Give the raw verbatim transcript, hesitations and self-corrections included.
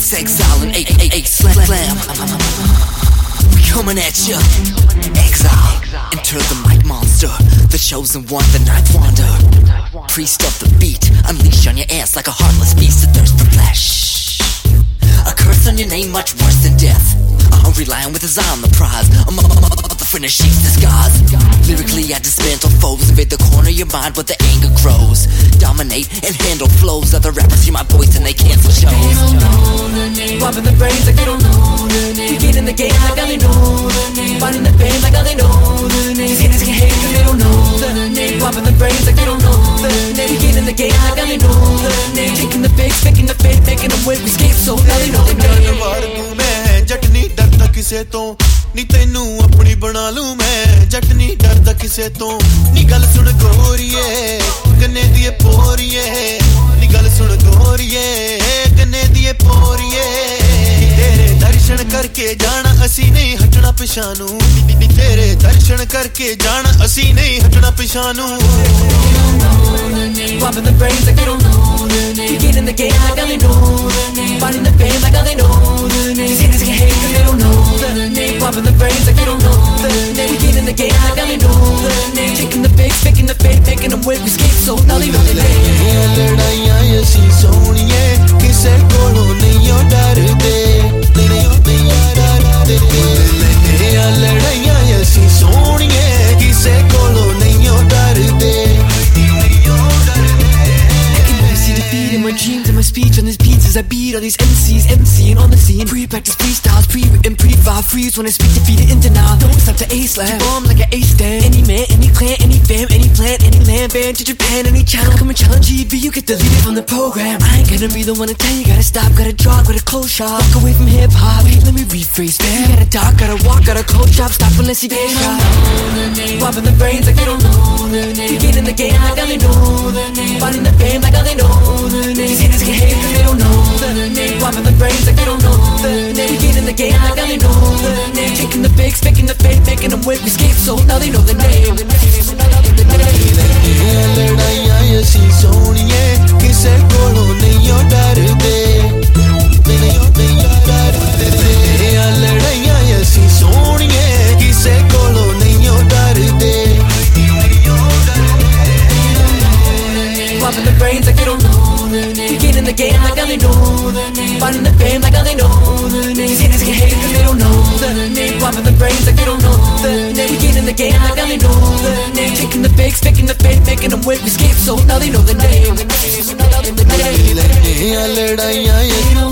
X Exile and eight eight eight Slam Slam. We coming at ya. Exile, enter the mic monster, the chosen one, the ninth wonder. Priest of the beat, unleash on your ass like a heartless beast that thirsts for flesh. A curse on your name, much worse than death. A hungry lion with his eye on the prize. A motherfucker in a sheep's disguise. Lyrically I dismantle foes, invade the corner of your mind where the anger grows. Dominate and handle flows. Other rappers hear my voice and they cancel shows. They don't know the name. Robbing the brains like they don't know the name. You get in the game like how they know the name. Finding the pain like how they know the name. These haters can hate cause they don't know the name. Robbing the brains like they don't know the name. You get in the game like how they know the name. Taking the pigs, picking the fake, making them wait. We escape so now they know the name. जट नहीं डरता किसे तो नी तेनू अपनी बना लूं मैं जट नहीं डरता किसे तो नी गल सुन गोरिए कन्ने दिए पोरिए नी गल सुन गोरिए कन्ने दिए पोरिए तेरे दर्शन करके जाना असी नहीं हटना पिछानू नी तेरे दर्शन करके जाना असी नहीं हटना पिछानू Robbing the brains like they don't know the name. You get in the game like how they know the name. Finding the pain like how they know the name. These haters can hate cause they don't know the name. Robbing the brains like they don't know the name. You get in the game like how they know the name. Taking the pigs, picking the fake, making them wait. We escape so now they know the name. लड़ाइयां ऐसी सोनिए किसे कोलों नहीं डरते लड़ाइयां ऐसी सोनिए किसे कोलों नहीं डरते Defeating my dreams and my speech on these beats as I beat all these M Cs, MCing on the scene. Pre-practice freestyles, pre-written, pre-file freeze when I speak defeated in denial. Don't stop to A-slam, bomb like an A-stand. Any man, any clan, any fam, any plant, any land, band to Japan, any channel. Come and challenge G V, you get deleted from the program. I ain't gonna be the one to tell you gotta stop, gotta draw, gotta close shop. Walk away from hip-hop, hey, let me rephrase. You gotta talk, gotta walk, gotta close shop. Stop unless you get shot. Robbing the brains like they don't know the name. You get in the game like how they know the name. Finding the pain like how they know the name. These haters can hate cause they don't know the name. Robbing the brains like they don't know the name. You get in the game like how they know the name. Taking the pigs, picking the fake, making them wait. We escape so now they know the name. लड़ाइयां ऐसी सोनिए किसे कोलों नहीं डरते लड़ाइयां ऐसी सोनिए किसे कोलों नहीं डरते Robbing the brains like they don't know the name. You get in the game like how they know the name. Finding the pain like how they know the name. These haters can hate cause they don't know the name. Robbing the brains like they don't know the name. You get in the game like how they know the name. Taking the pigs, picking the fake, making them wait. We escape so now they know the name. लड़ाइयां